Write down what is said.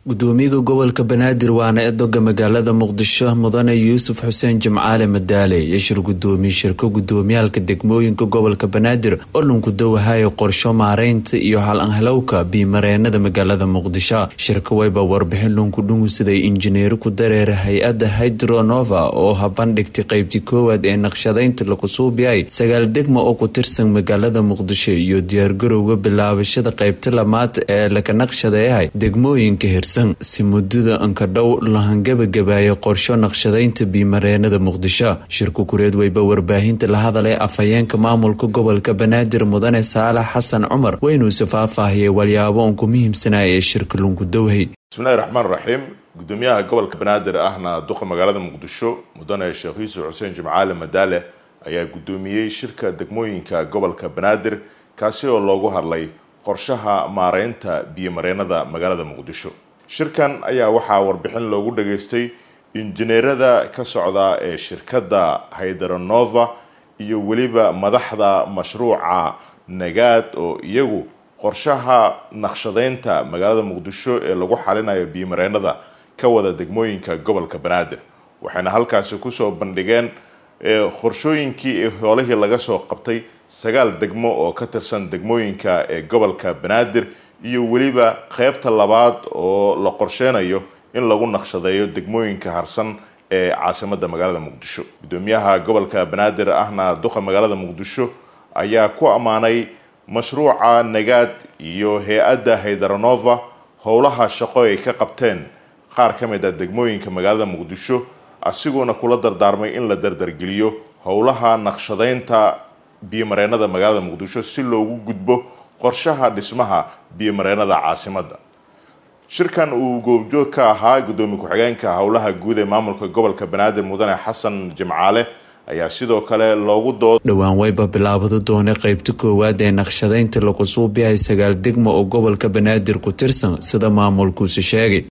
gudoomiyaha gobolka banaadir waana eedoga magaalada muqdisho mudane yuusuf xuseen jimcaale madaale yashir gudoomiye shirka gudoomiyaalka degmooyinka gobolka banaadir oo lunku dawahayo qorsho maareynta iyo hal-anhalowka biimareenada magaalada muqdisho shirka wayba warbixin lunku dhungusiday injineero ku dareera hay-ada hydronova oo habandhigtay qaybtii koowaad ee naqshadaynta lagu suubiyay 9 degmo oo ku tirsan magaalada muqdisho iyo diyaargarowga bilaabashada qaybta lamaad ee laga naqshadeeyay degmooyinka si muddada ankadhow lahangabagabaaya qorsho naqshadaynta biimareenada muqdisho shirku kureed wayba warbaahinta la hadalay afhayeenka maamulka gobolka banaadir mudane saalax xasan cumar waynuuse faahfaahiyay walyaabo uun ku muhiimsanaya ee shirka lunku dowhay. bismillahi raxmaan raxiim. gudoomiyaha gobolka banaadir ahna duqa magaalada muqdisho mudane sheekh yuusuf xuseen jimcaale madaale ayaa gudoomiyey shirka degmooyinka gobolka banaadir kaasi oo loogu hadlay qorshaha maareynta biimareenada magaalada muqdisho. shirkan ayaa waxaa warbixin loogu dhageystay injineerada ka socda ee shirkadda hydronova iyo weliba madaxda mashruuca nagaad oo iyagu qorshaha naqshadaynta magaalada muqdisho ee lagu xalinayo biimareenada ka wada degmooyinka gobolka banaadir waxayna halkaasi kusoo bandhigeen qorshooyinkii ee hoolihii laga soo qabtay 9 degmo oo ka tirsan degmooyinka ee gobolka banaadir iyo weliba qaybta labaad oo la qorsheynayo in lagu naqshadeeyo degmooyinka harsan ee caasimadda magaalada muqdisho. gudoomiyaha gobolka banaadir ahna duqa magaalada muqdisho ayaa ku ammaanay mashruuca nagaad iyo hay-adda hydronova howlaha shaqo ay ka qabteen qaar ka mid ah degmooyinka magaalada muqdisho asiguna kula dardaarmay in la dardargeliyo howlaha naqshadaynta biimareenada magaalada muqdisho si loogu gudbo qorshaha dhismaha biimareenada caasimadda. shirkan uu goobjoog ka ahaa gudoomiye ku-xigeenka howlaha guud ee maamulka gobolka banaadir mudane xasan jimcaale ayaa sidoo kale loogu dhowaan wayba bilaabado doonay qaybta koowaad ee naqshadaynta lagu suubiyay 9 degmo oo gobolka banaadir ku tirsan sida maamulkuusi sheegay.